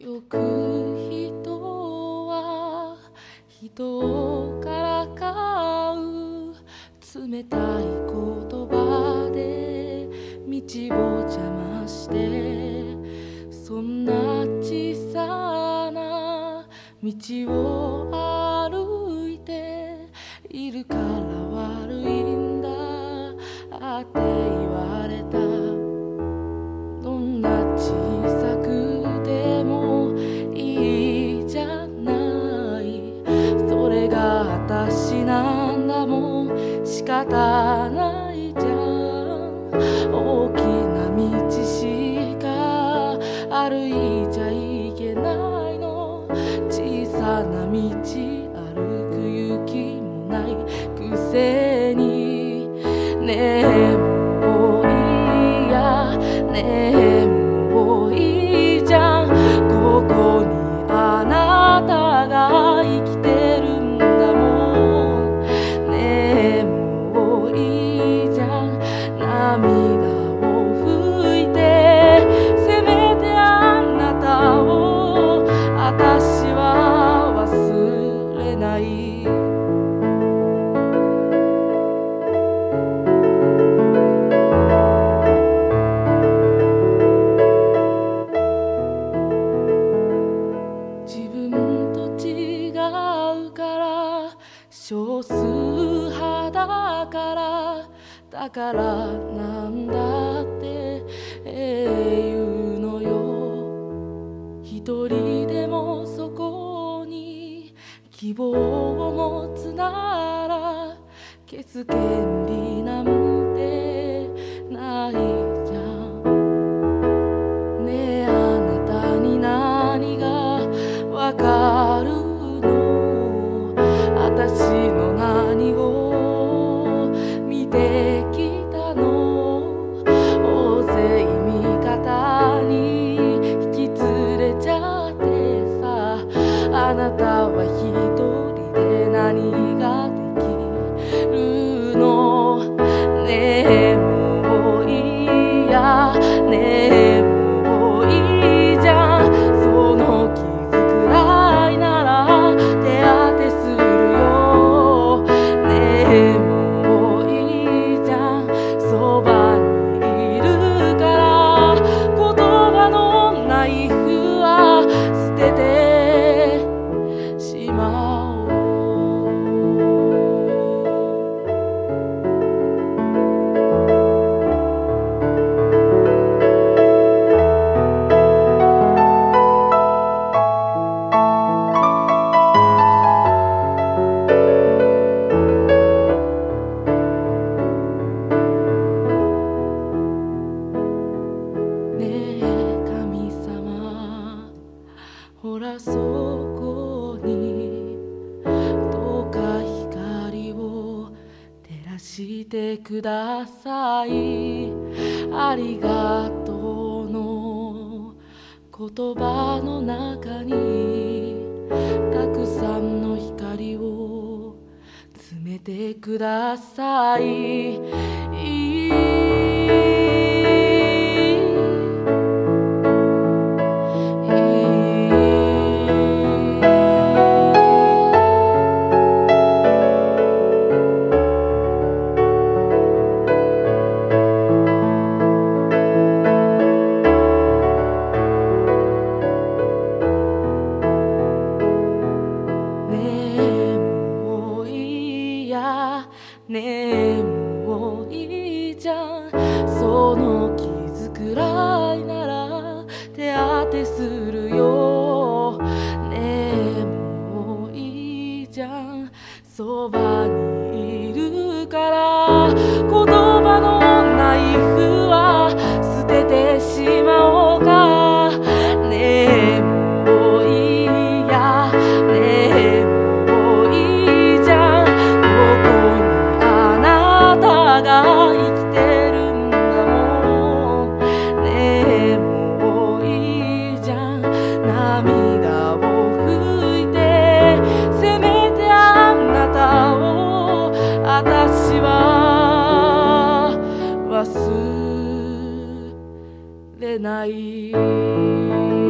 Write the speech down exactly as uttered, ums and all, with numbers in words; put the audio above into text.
よく人は人をからかう冷たい言葉で道を邪魔して、そんな小さな道を歩いているから悪いんだって言われた。どんな小さくてもいいじゃない、それが私なんだもん、仕方ないじゃん。大きな道しか歩いちゃいけないの、小さな道歩く勇気もないくせに。ねえもういいや、ねえもういいじゃん、ここにあなたが生きてるんだもん。ねえもういいじゃん、涙を拭いて、せめてあなたを私は忘れない。自分と違うから少数派だから、だからなんだって言うのよ。一人でもそこに希望を持つなら消す権利なんてないじゃん。ねえあなたに何がわかるの、私の何を見てきたの。大勢味方に引き連れちゃってさ、あなたは一人で何ができるの。ねえもういいや、ねえもういいじゃん、その傷くらいなら手当てするよ。ねえもういいじゃん、そばにいるから、言葉のナイフは捨ててしまおう。ねえ神様、ほらそこにどうか光を照らしてください。ありがとうの言葉の中にたくさんの光を詰めてください。ねえもういいじゃん、その傷くらいなら手当てするよ。ねえもういいじゃん、そばにいるから、言葉のナイフは捨ててしまおうか。ねえもういいや、ねえもういいじゃん、が生きてるんだもん。ねえもういいじゃん、涙を拭いて、せめてあなたを私は忘れない。